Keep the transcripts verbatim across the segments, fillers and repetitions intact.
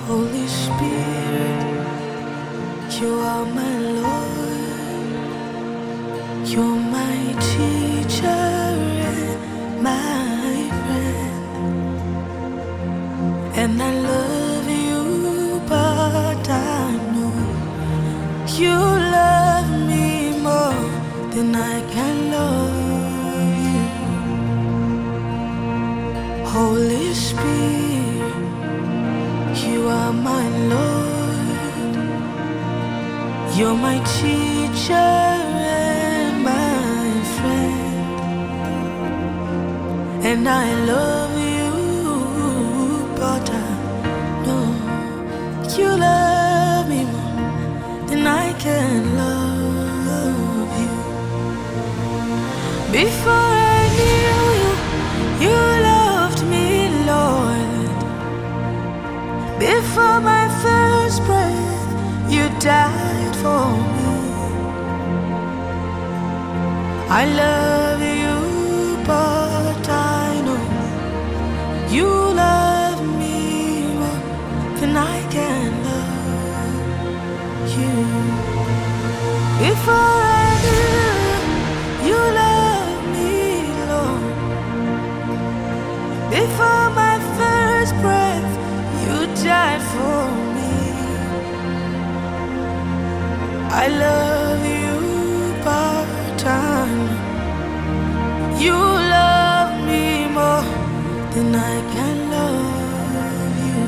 Holy Spirit, you are my Lord, you're my teacher and my friend, and I love you, but I know you love me more than I can love you. Holy Spirit, you are my Lord, you're my teacher and my friend, and I love you, but I know you love me more than I can love you. Before I knew you, you loved me, Lord. Before my first breath, you died for me. I love you, but I know you love me more than I can love you. Before I knew you loved me, Lord. Before my first breath, you died for me. I love you, but I know you love me more than I can love you.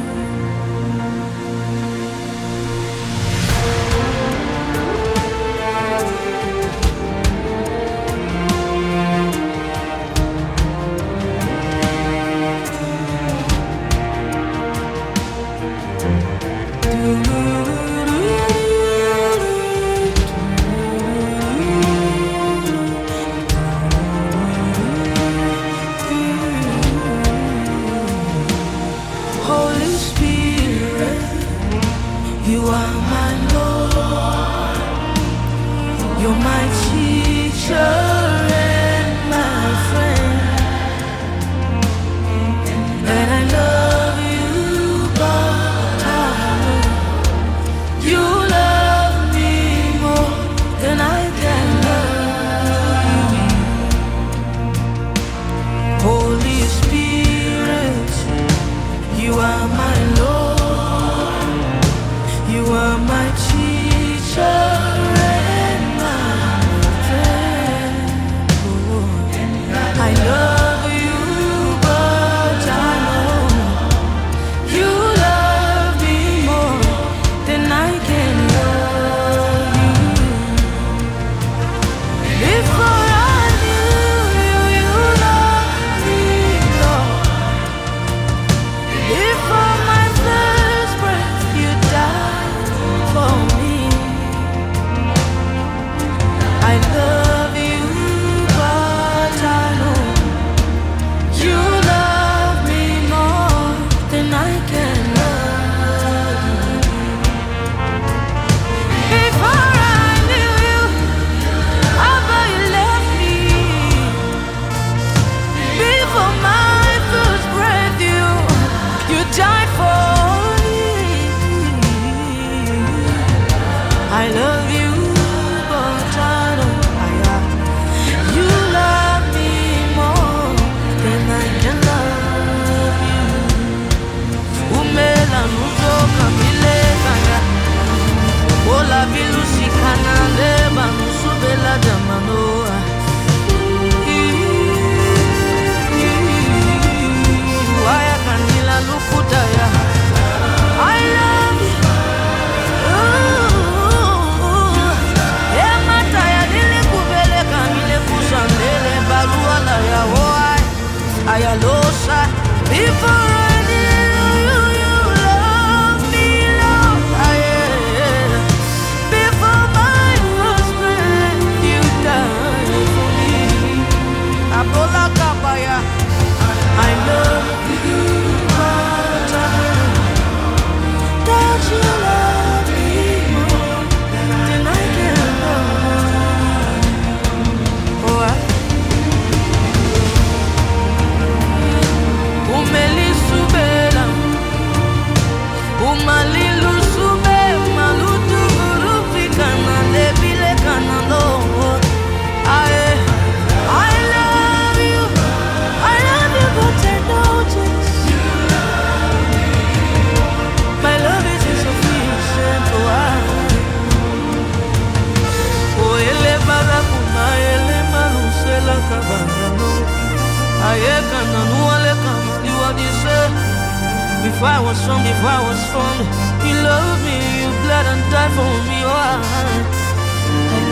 Kabarano. I can know you are this. Before I was from, before I was from, you loved me, you bled and died for me. Oh, I, I